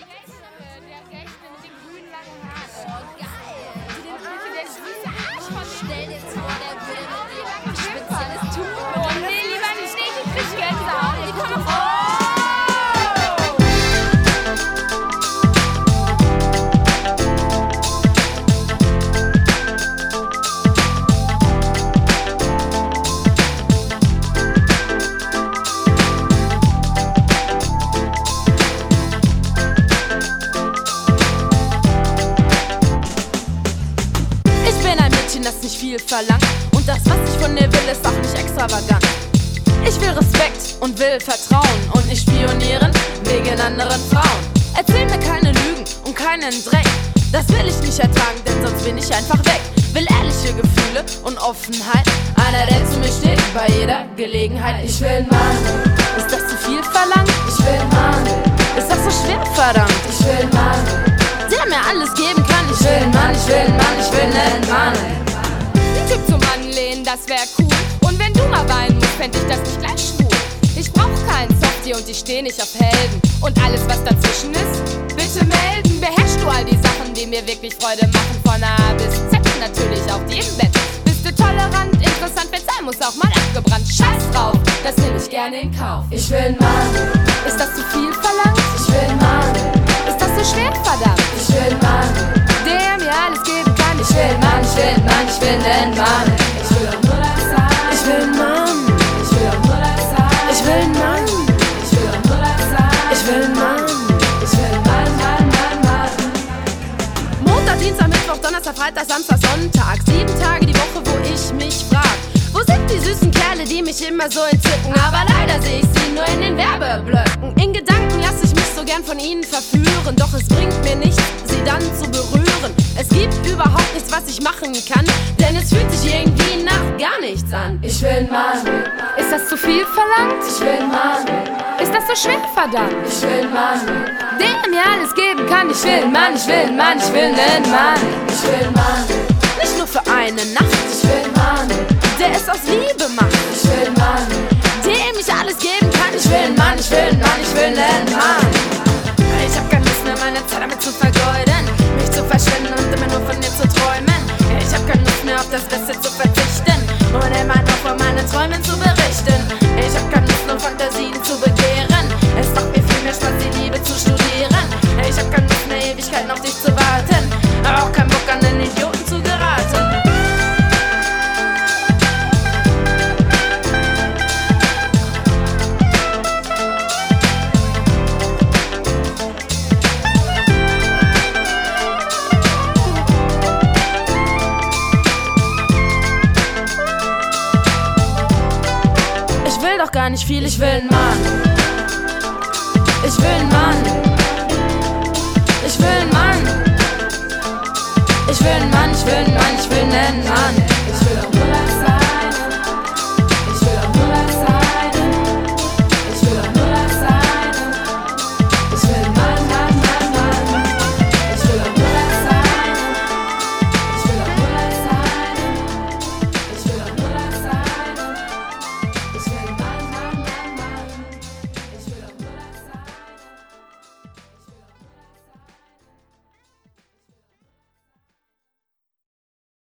Der Rechte mit den grünen langen Haaren. Oh, geil. Der süße Arsch. Stell dir vor, der würde mit dir ein spezielles Tuch. Oh, nee, lieber nicht. Ich krieg Gänsehaut. Die kommen das nicht viel verlangt. Und das, was ich von dir will, ist auch nicht extravagant. Ich will Respekt und will Vertrauen und nicht spionieren wegen anderen Frauen. Erzähl mir keine Lügen und keinen Dreck. Das will ich nicht ertragen, denn sonst bin ich einfach weg. Will ehrliche Gefühle und Offenheit. Einer, der zu mir steht bei jeder Gelegenheit. Ich will einen Mann. Ist das zu viel verlangt? Ich will einen Mann. Ist das so schwer verdammt? Ich will einen Mann, der mir alles geben kann. Ich will einen Mann, ich will einen Mann, ich will einen Mann. Typ zum Anlehnen, das wär cool. Und wenn du mal weinen musst, fänd ich das nicht gleich schwul. Ich brauch keinen Softie und ich steh nicht auf Helden. Und alles, was dazwischen ist, bitte melden. Beherrschst du all die Sachen, die mir wirklich Freude machen? Von A bis Z, natürlich auf jedem Bett. Bist du tolerant, interessant, wenn's sein muss, auch mal abgebrannt. Scheiß drauf, das nehm ich gerne in Kauf. Ich will einen Mann. Ist das zu viel verlangt? Ich will einen Mann. Ist das so schwer verdammt? Ich will einen Mann, der mir alles geben kann. Ich will einen Mann, ich will einen Mann, ich will einen Mann. Ich will auch nur das sein. Ich will einen Mann. Ich will auch nur das sein. Ich will einen Mann. Ich will auch nur das sein. Ich will einen Mann. Ich will einen Mann, Mann, Mann. Montag, Dienstag, Mittwoch, Donnerstag, Freitag, Samstag, Sonntag. 7 Tage die Woche, wo ich mich frag: Wo sind die süßen Kerle, die mich immer so entzücken? Aber leider sehe ich sie nur in den Werbeblöcken. In Gedanken lasse ich mich so gern von ihnen verführen. Doch es bringt mir nichts, sie dann zu berühren. Es gibt überhaupt nichts, was ich machen kann, denn es fühlt sich irgendwie nach gar nichts an. Ich will einen Mann. Ist das zu viel verlangt? Ich will einen Mann. Ist das so schwer verdammt? Ich will einen Mann, der mir alles geben kann. Ich will einen Mann, ich will einen Mann, ich will einen Mann. Ich will einen Mann. Nicht nur für eine Nacht. Ich will einen Mann, der es aus Liebe macht. Ich will einen Mann, dem ich alles geben kann. Ich will einen Mann, ich will einen Mann, ich will einen Mann. Ich hab keine Lust mehr, meine Zeit damit zu vergeuden, mich zu verschwenden und immer nur von dir zu träumen. Ich hab keine Lust mehr, auf das Beste zu verzichten und immer noch von meinen Träumen zu berichten. Ich hab keine Lust, nur Fantasien zu begehren. Es macht mir viel mehr Spaß, die Liebe zu studieren. Ich hab keine Lust mehr, Ewigkeiten auf dich zu warten, aber auch keinen Bock an den Idioten zu geraten. Ich will doch gar nicht viel, ich will einen Mann. Ich will einen Mann. Ich will einen Mann. Ich will einen Mann, ich will einen Mann, ich will einen Mann.